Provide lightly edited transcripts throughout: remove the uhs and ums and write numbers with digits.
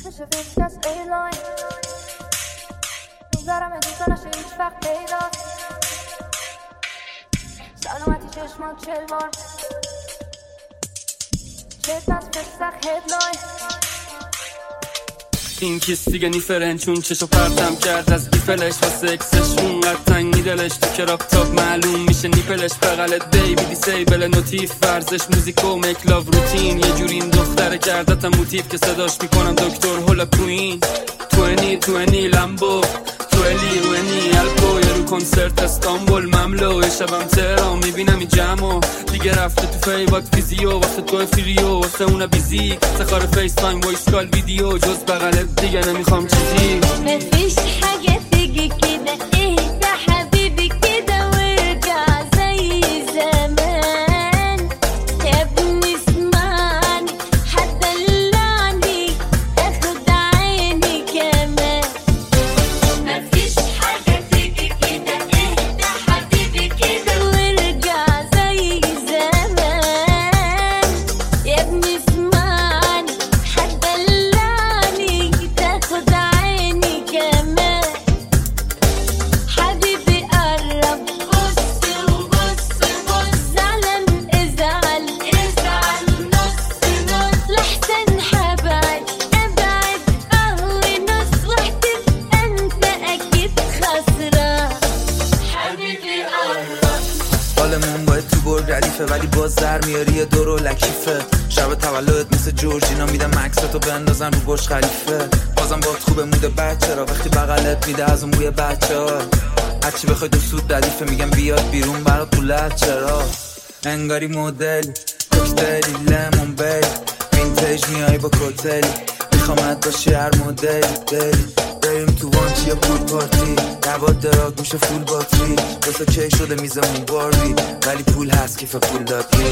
نمیشه فکر از ایلاین میذارم دوستا نشه هیچ وقت پیدا سلامتی چشمات چلوار چشم از فستق هدلاین این کیس دیگه نیفرن چون چشو پرتم کرد از بیفلش و سکسش اونقدر تنگی دلش تو کراپ تاپ معلوم میشه نیپلش بغلت بیبی دیسیبل نوتیف ورزش موزیک و مکلاو روتین یه جوری این دختره کردتم موتیف که صداش میکنم دکتر هولا کوین 2020 لامبو 2020 الکو یه رو کنسرت استانبول مملو یه شبم تهران میبینم این جمعو دیگه رفته تو فیوات فیزیو واسه تو فریو واسه اون بیزیک سخار فیس تایم وایس کال ویدیو جز بغلت دیگه نمیخوام چیزی مفيش حاجة تيجي كده اهدى حبيبي كده وارجع زي زمان يا ابني اسمعني هتدلعني تاخد عيني كمان مفيش حاجة تيجي كده اهدى حبيبي كده وارجع زي زمان يا ابني اسمعني هتدلعني تاخد عيني كمان حبيبي قرب بص وبص بص زعلان ازعل ازعل نص نص لحسن هبعد ابعد قهوة نص وهتبقى انت اكيد خسران حبيبي قرب حالمون باید تو برد ردیفه ولی باز در میاری یه دور و لکیفه شب تولدت مثل جورجینا میدم عکستو بندازن رو برج خلیفه بازم باید خوبه مود بچه را وقتی بغلت میده از اون بوی بچه ها هرچی بخوای دو سود ردیفه میگم بیاد بیرون برات پولت چرا انگاری مدل کوکتلی لیمون بیل وینتیج میای با کوتلی میخوامت باشی هر مدل دلی بریم تو وانچی یا پول پارتی دواد دراگ میشه فول باتری واسه کی شده میزمون باری ولی پول هست کیف پول دادی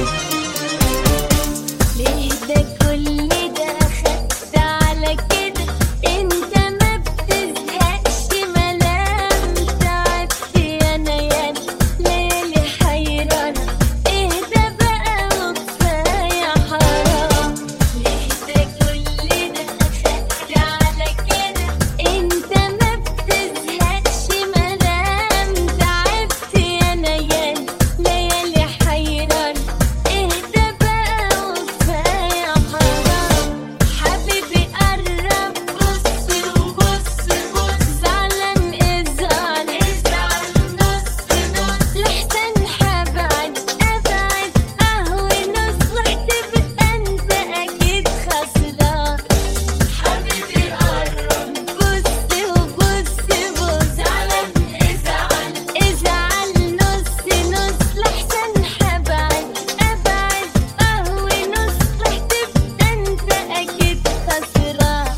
ليه ده كل ده خدت على كده انت ما بتزهقش ملام تعبت انا يانا ليالي حيرانة اهدى بقى وكفاية حرام ليه ده كل ده خدت على كده انت ما بتزهقش ملام تعبت انا يانا ليالي حيرانة اهدى بقى وكفاية حرام حبيبي قرب بص وبص بص زعلان ازعل ازعل نص نص لحسن هبعد ابعد قهوة نص وهتبقى انت اكيد خسران حبيبي قرب بص وبص بص زعلان ازعل ازعل نص نص لحسن هبعد ابعد قهوة نص وهتبقى انت اكيد خسران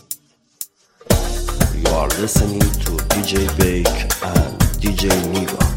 You are listening to DJ Bake and DJ Niva.